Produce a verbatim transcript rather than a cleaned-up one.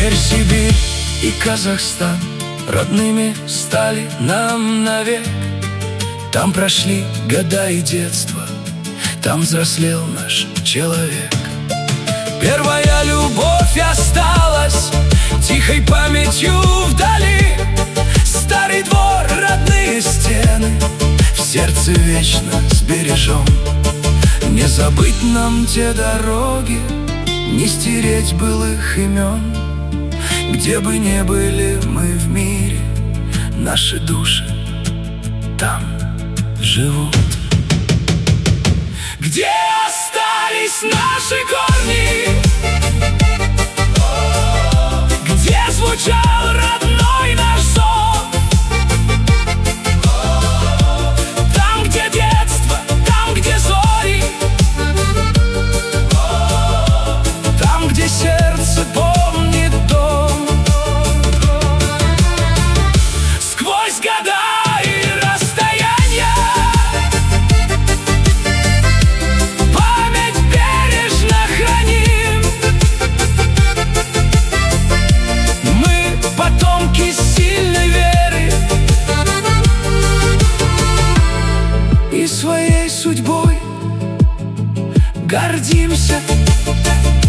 Теперь Сибирь и Казахстан родными стали нам навек. Там прошли года и детство, там взрослел наш человек. Первая любовь осталась тихой памятью вдали. Старый двор, родные стены в сердце вечно сбережем. Не забыть нам те дороги, не стереть былых имен. Где бы ни были мы в мире, наши души там живут. Где остались наши корни, где звучал родной наш зов, там, где детство, там, где зори, там, где сердце помнит дом. Сквозь года и расстояния память бережно храним. Мы потомки сильной веры и своей судьбой гордимся.